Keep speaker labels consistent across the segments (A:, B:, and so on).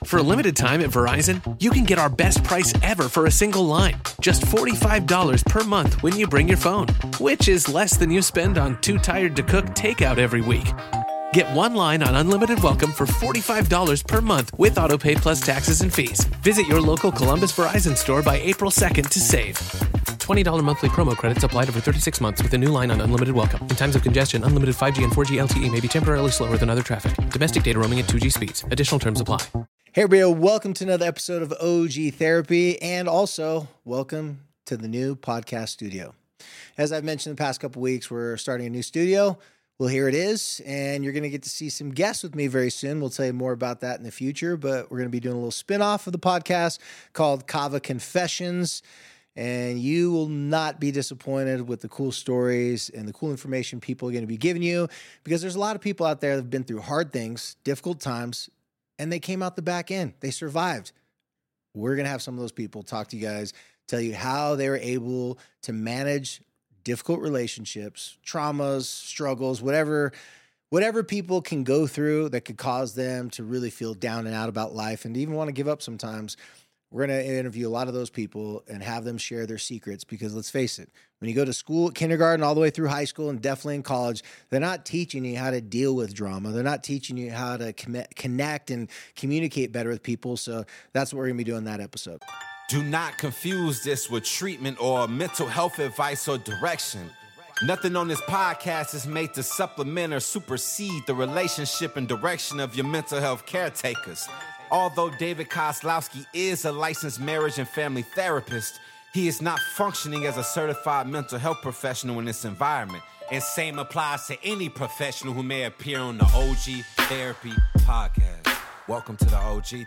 A: For a limited time at Verizon, you can get our best price ever for a single line. Just $45 per month when you bring your phone, which is less than you spend on Too Tired to Cook takeout every week. Get one line on Unlimited Welcome for $45 per month with AutoPay plus taxes and fees. Visit your local Columbus Verizon store by April 2nd to save. $20 monthly promo credits applied over 36 months with a new line on Unlimited Welcome. In times of congestion, unlimited 5G and 4G LTE may be temporarily slower than other traffic. Domestic data roaming at 2G speeds. Additional terms apply.
B: Hey everybody, welcome to another episode of OG Therapy, and also welcome to the new podcast studio. As I've mentioned the past couple weeks, we're starting a new studio. Well, here it is, and you're going to get to see some guests with me very soon. We'll tell you more about that in the future, but we're going to be doing a little spinoff of the podcast called Kava Confessions, and you will not be disappointed with the cool stories and the cool information people are going to be giving you, because there's a lot of people out there that have been through hard things, difficult times, and they came out the back end. They survived. We're going to have some of those people talk to you guys, tell you how they were able to manage difficult relationships, traumas, struggles, whatever people can go through that could cause them to really feel down and out about life and even want to give up sometimes. We're going to interview a lot of those people and have them share their secrets, because let's face it, when you go to school, kindergarten, all the way through high school and definitely in college, they're not teaching you how to deal with drama. They're not teaching you how to connect and communicate better with people. So that's what we're going to be doing in that episode.
C: Do not confuse this with treatment or mental health advice or direction. Nothing on this podcast is made to supplement or supersede the relationship and direction of your mental health caretakers. Although David Kozlowski is a licensed marriage and family therapist, he is not functioning as a certified mental health professional in this environment. And same applies to any professional who may appear on the OG Therapy podcast. Welcome to the OG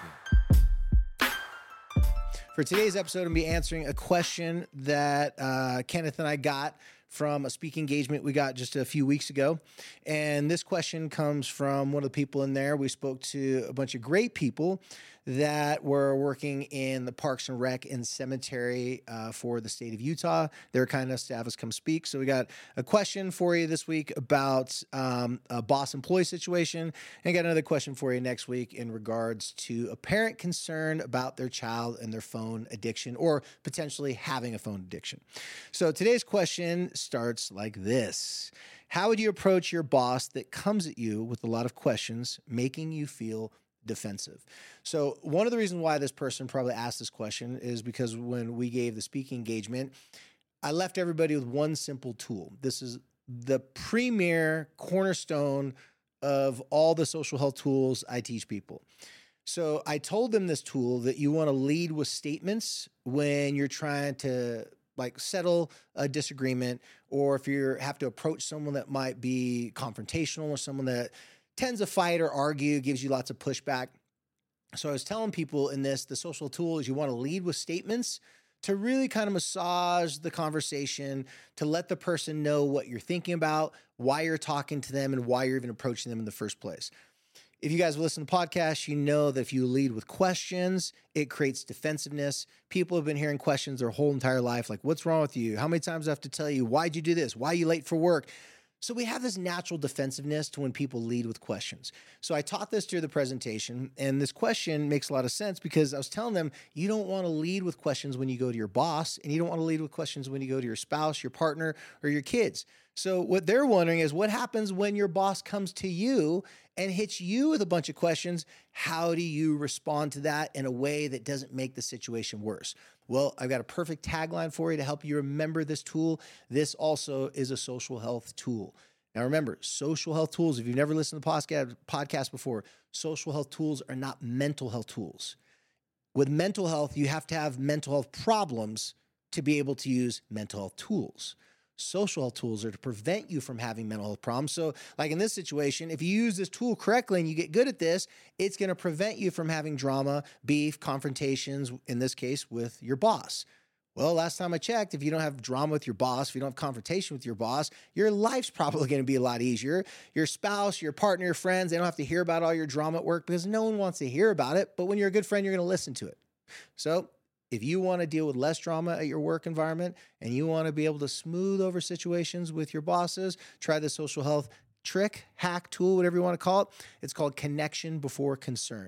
C: Therapy.
B: For today's episode, I'm going to be answering a question that Kenneth and I got from a speaking engagement we got just a few weeks ago. And this question comes from one of the people in there. We spoke to a bunch of great people that were working in the Parks and Rec and Cemetery for the state of Utah. They were kind enough to have us come speak. So we got a question for you this week about a boss-employee situation, and got another question for you next week in regards to a parent concerned about their child and their phone addiction, or potentially having a phone addiction. So today's question starts like this. How would you approach your boss that comes at you with a lot of questions, making you feel defensive? So one of the reasons why this person probably asked this question is because when we gave the speaking engagement, I left everybody with one simple tool. This is the premier cornerstone of all the social health tools I teach people. So I told them this tool that you want to lead with statements when you're trying to settle a disagreement, or if you have to approach someone that might be confrontational, or someone that tends to fight or argue, gives you lots of pushback. So I was telling people in this, the social tool is you want to lead with statements to really kind of massage the conversation, to let the person know what you're thinking about, why you're talking to them, and why you're even approaching them in the first place. If you guys have listened to podcasts, you know that if you lead with questions, it creates defensiveness. People have been hearing questions their whole entire life, like, what's wrong with you? How many times do I have to tell you? Why'd you do this? Why are you late for work? So we have this natural defensiveness to when people lead with questions. So I taught this through the presentation, and this question makes a lot of sense because I was telling them, you don't want to lead with questions when you go to your boss, and you don't want to lead with questions when you go to your spouse, your partner, or your kids. So what they're wondering is, what happens when your boss comes to you and hits you with a bunch of questions? How do you respond to that in a way that doesn't make the situation worse? Well, I've got a perfect tagline for you to help you remember this tool. This also is a social health tool. Now remember, social health tools, if you've never listened to the podcast before, social health tools are not mental health tools. With mental health, you have to have mental health problems to be able to use mental health tools. Social health tools are to prevent you from having mental health problems. So like in this situation, if you use this tool correctly and you get good at this, it's going to prevent you from having drama, beef, confrontations, in this case with your boss. Well, last time I checked, if you don't have drama with your boss, if you don't have confrontation with your boss, your life's probably going to be a lot easier. Your spouse, your partner, your friends, they don't have to hear about all your drama at work because no one wants to hear about it. But when you're a good friend, you're going to listen to it. So if you want to deal with less drama at your work environment and you want to be able to smooth over situations with your bosses, try the social health trick, hack, tool, whatever you want to call it. It's called connection before concern.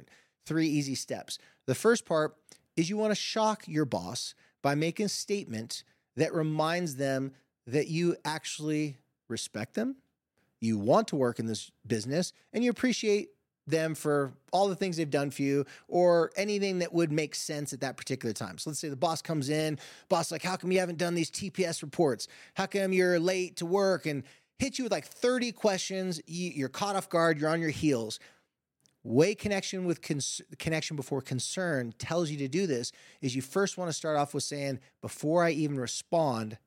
B: 3 easy steps. The first part is you want to shock your boss by making a statement that reminds them that you actually respect them, you want to work in this business, and you appreciate them for all the things they've done for you or anything that would make sense at that particular time. So let's say the boss comes in, boss like, how come you haven't done these TPS reports? How come you're late to work? And hit you with like 30 questions. You're caught off guard. You're on your heels. Way connection before concern tells you to do this is you first want to start off with saying, before I even respond,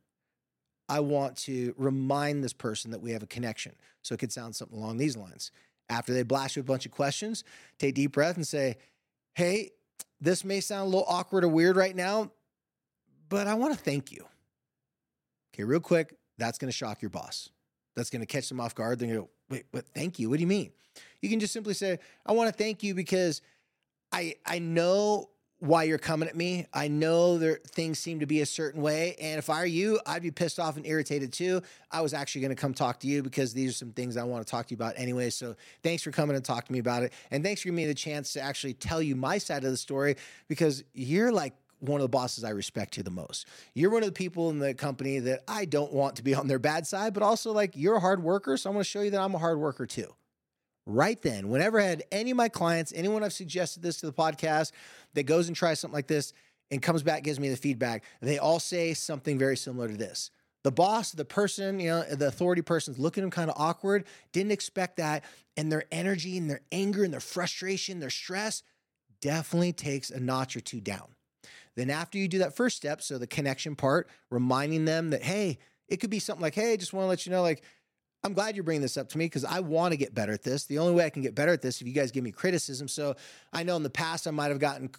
B: I want to remind this person that we have a connection. So it could sound something along these lines. After they blast you with a bunch of questions, take a deep breath and say, hey, this may sound a little awkward or weird right now, but I want to thank you. Okay, real quick, that's going to shock your boss. That's going to catch them off guard. They're going to go, wait, what? Thank you? What do you mean? You can just simply say, I want to thank you because I know why you're coming at me. I know things seem to be a certain way. And if I were you, I'd be pissed off and irritated too. I was actually going to come talk to you because these are some things I want to talk to you about anyway. So thanks for coming and talking to me about it. And thanks for giving me the chance to actually tell you my side of the story because you're like one of the bosses I respect you the most. You're one of the people in the company that I don't want to be on their bad side, but also like you're a hard worker. So I'm going to show you that I'm a hard worker too. Right then, whenever I had any of my clients, anyone I've suggested this to the podcast that goes and tries something like this and comes back, gives me the feedback, they all say something very similar to this. The boss, the person, the authority person's looking at them kind of awkward, didn't expect that. And their energy and their anger and their frustration, their stress definitely takes a notch or two down. Then after you do that first step, so the connection part, reminding them that, hey, it could be something like, hey, just want to let you know, like, I'm glad you're bringing this up to me because I want to get better at this. The only way I can get better at this is if you guys give me criticism. So I know in the past I might have gotten,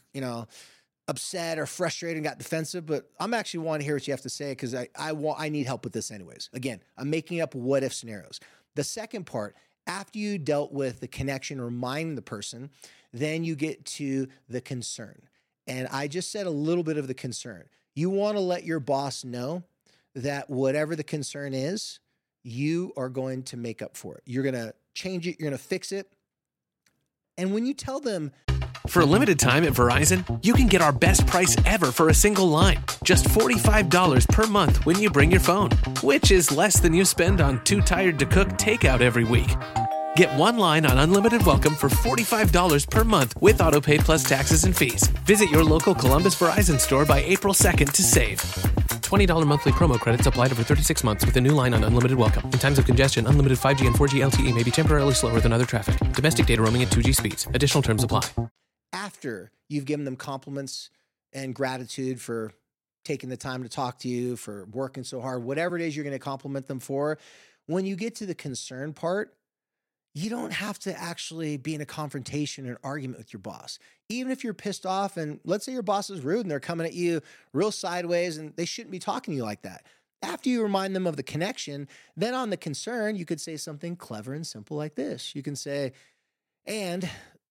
B: upset or frustrated and got defensive, but I'm actually wanting to hear what you have to say because I need help with this anyways. Again, I'm making up what if scenarios. The second part, after you dealt with the connection, reminding the person, then you get to the concern. And I just said a little bit of the concern. You want to let your boss know that whatever the concern is, you are going to make up for it. You're going to change it. You're going to fix it. And when you tell them...
A: For a limited time at Verizon, you can get our best price ever for a single line. Just $45 per month when you bring your phone, which is less than you spend on Too Tired to Cook takeout every week. Get one line on Unlimited Welcome for $45 per month with autopay plus taxes and fees. Visit your local Columbus Verizon store by April 2nd to save. $20 monthly promo credits applied over 36 months with a new line on Unlimited Welcome. In times of congestion, unlimited 5G and 4G LTE may be temporarily slower than other traffic. Domestic data roaming at 2G speeds. Additional terms apply.
B: After you've given them compliments and gratitude for taking the time to talk to you, for working so hard, whatever it is you're going to compliment them for, when you get to the concern part, you don't have to actually be in a confrontation or an argument with your boss. Even if you're pissed off and let's say your boss is rude and they're coming at you real sideways and they shouldn't be talking to you like that. After you remind them of the connection, then on the concern, you could say something clever and simple like this. You can say, and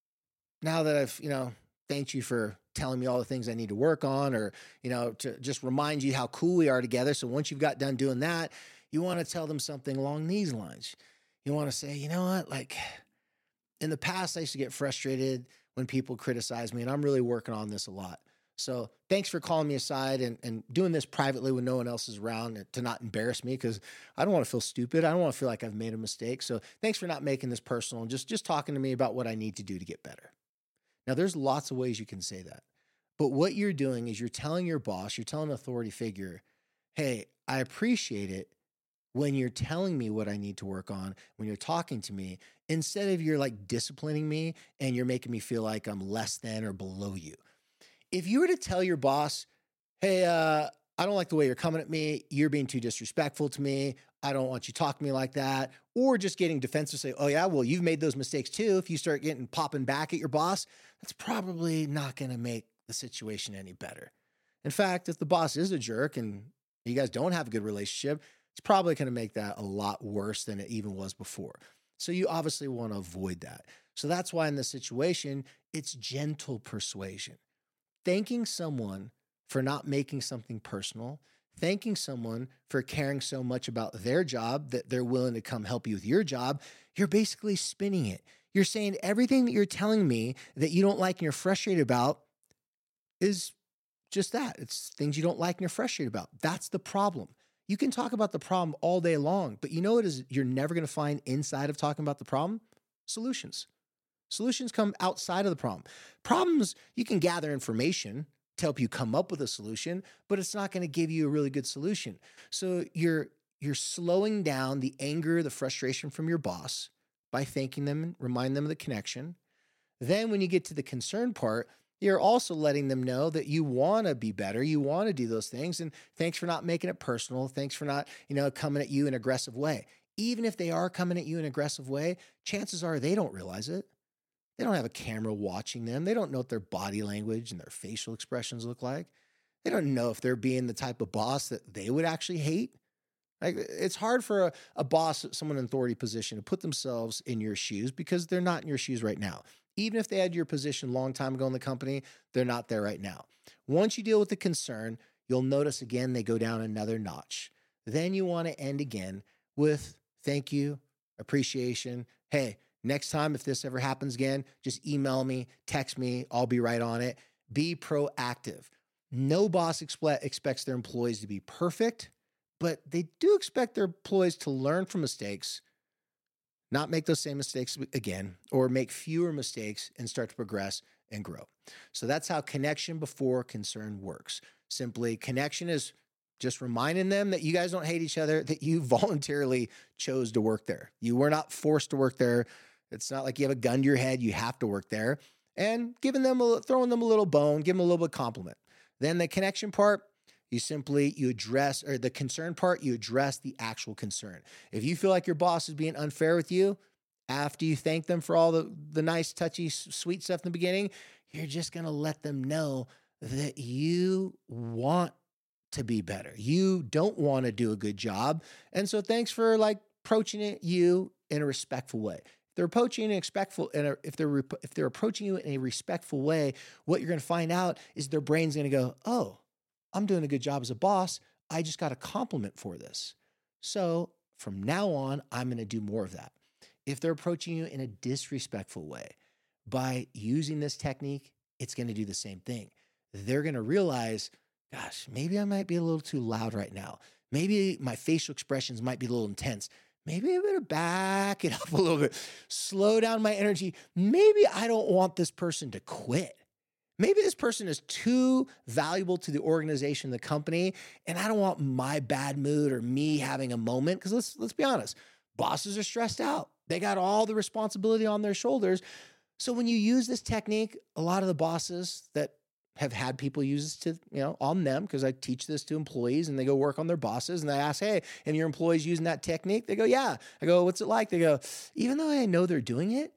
B: now that I've, thanked you for telling me all the things I need to work on or, to just remind you how cool we are together. So once you've got done doing that, you want to tell them something along these lines. You want to say, you know what, like in the past, I used to get frustrated when people criticize me and I'm really working on this a lot. So thanks for calling me aside and doing this privately when no one else is around to not embarrass me because I don't want to feel stupid. I don't want to feel like I've made a mistake. So thanks for not making this personal and just talking to me about what I need to do to get better. Now, there's lots of ways you can say that. But what you're doing is you're telling your boss, you're telling an authority figure, hey, I appreciate it when you're telling me what I need to work on, when you're talking to me, instead of you're like disciplining me and you're making me feel like I'm less than or below you. If you were to tell your boss, hey, I don't like the way you're coming at me. You're being too disrespectful to me. I don't want you talking to me like that. Or just getting defensive, say, oh yeah, well, you've made those mistakes too. If you start popping back at your boss, that's probably not going to make the situation any better. In fact, if the boss is a jerk and you guys don't have a good relationship, it's probably going to make that a lot worse than it even was before. So you obviously want to avoid that. So that's why in this situation, it's gentle persuasion. Thanking someone for not making something personal, thanking someone for caring so much about their job that they're willing to come help you with your job, you're basically spinning it. You're saying everything that you're telling me that you don't like and you're frustrated about is just that. It's things you don't like and you're frustrated about. That's the problem. You can talk about the problem all day long, but you know what is you're never going to find inside of talking about the problem? Solutions. Solutions come outside of the problem. Problems, you can gather information to help you come up with a solution, but it's not going to give you a really good solution. So you're slowing down the anger, the frustration from your boss by thanking them and remind them of the connection. Then when you get to the concern part, you're also letting them know that you want to be better. You want to do those things. And thanks for not making it personal. Thanks for not, coming at you in an aggressive way. Even if they are coming at you in an aggressive way, chances are they don't realize it. They don't have a camera watching them. They don't know what their body language and their facial expressions look like. They don't know if they're being the type of boss that they would actually hate. Like, it's hard for a boss, someone in an authority position, to put themselves in your shoes because they're not in your shoes right now. Even if they had your position a long time ago in the company, they're not there right now. Once you deal with the concern, you'll notice again they go down another notch. Then you want to end again with thank you, appreciation. Hey, next time if this ever happens again, just email me, text me, I'll be right on it. Be proactive. No boss expects their employees to be perfect, but they do expect their employees to learn from mistakes, not make those same mistakes again, or make fewer mistakes and start to progress and grow. So that's how connection before concern works. Simply, connection is just reminding them that you guys don't hate each other, that you voluntarily chose to work there. You were not forced to work there. It's not like you have a gun to your head. You have to work there. And throwing them a little bone, give them a little bit of compliment. Then the connection part, you address, or the concern part, you address the actual concern. If you feel like your boss is being unfair with you, after you thank them for all the nice, touchy, sweet stuff in the beginning, you're just going to let them know that you want to be better. You don't want to do a good job. And so thanks for approaching you in a respectful way. If they're approaching if they're approaching you in a respectful way, what you're going to find out is their brain's going to go, oh, I'm doing a good job as a boss. I just got a compliment for this. So from now on, I'm going to do more of that. If they're approaching you in a disrespectful way, by using this technique, it's going to do the same thing. They're going to realize, gosh, maybe I might be a little too loud right now. Maybe my facial expressions might be a little intense. Maybe I'm going to back it up a little bit, slow down my energy. Maybe I don't want this person to quit. Maybe this person is too valuable to the organization, the company, and I don't want my bad mood or me having a moment. Because let's be honest, bosses are stressed out. They got all the responsibility on their shoulders. So when you use this technique, a lot of the bosses that have had people use this on them, because I teach this to employees and they go work on their bosses and I ask, hey, and your employees using that technique? They go, yeah. I go, what's it like? They go, even though I know they're doing it,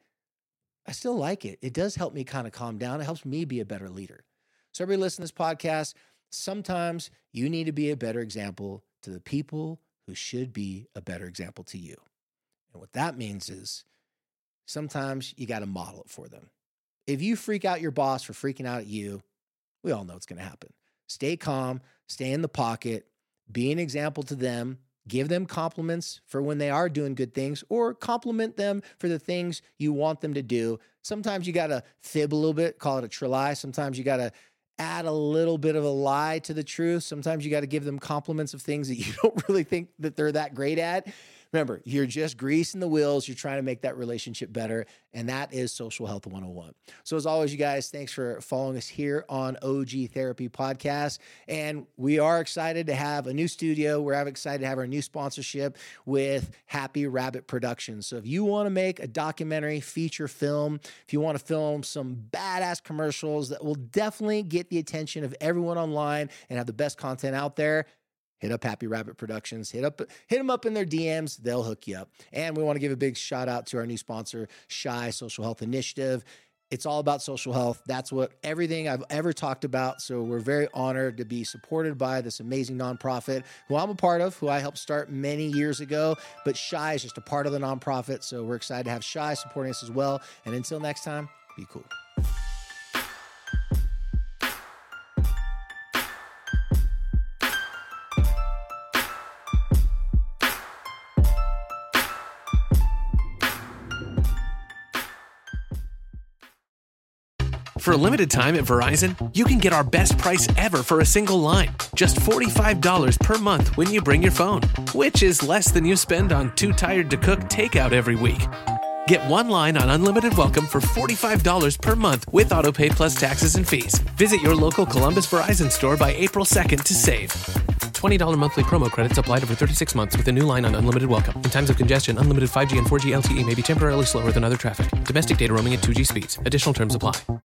B: I still like it. It does help me kind of calm down. It helps me be a better leader. So everybody listening to this podcast, sometimes you need to be a better example to the people who should be a better example to you. And what that means is sometimes you got to model it for them. If you freak out your boss for freaking out at you, we all know what's going to happen. Stay calm, stay in the pocket, be an example to them. Give them compliments for when they are doing good things, or compliment them for the things you want them to do. Sometimes you got to fib a little bit, call it a try. Sometimes you got to add a little bit of a lie to the truth. Sometimes you got to give them compliments of things that you don't really think that they're that great at. Remember, you're just greasing the wheels. You're trying to make that relationship better. And that is Social Health 101. So as always, you guys, thanks for following us here on OG Therapy Podcast. And we are excited to have a new studio. We're excited to have our new sponsorship with Happy Rabbit Productions. So if you want to make a documentary, feature film, if you want to film some badass commercials that will definitely get the attention of everyone online and have the best content out there, hit up Happy Rabbit Productions. Hit them up in their DMs. They'll hook you up. And we want to give a big shout out to our new sponsor, Shy Social Health Initiative. It's all about social health. That's what everything I've ever talked about. So we're very honored to be supported by this amazing nonprofit who I'm a part of, who I helped start many years ago. But Shy is just a part of the nonprofit. So we're excited to have Shy supporting us as well. And until next time, be cool.
A: For a limited time at Verizon, you can get our best price ever for a single line. Just $45 per month when you bring your phone, which is less than you spend on Too Tired to Cook takeout every week. Get one line on Unlimited Welcome for $45 per month with autopay plus taxes and fees. Visit your local Columbus Verizon store by April 2nd to save. $20 monthly promo credits applied over 36 months with a new line on Unlimited Welcome. In times of congestion, unlimited 5G and 4G LTE may be temporarily slower than other traffic. Domestic data roaming at 2G speeds. Additional terms apply.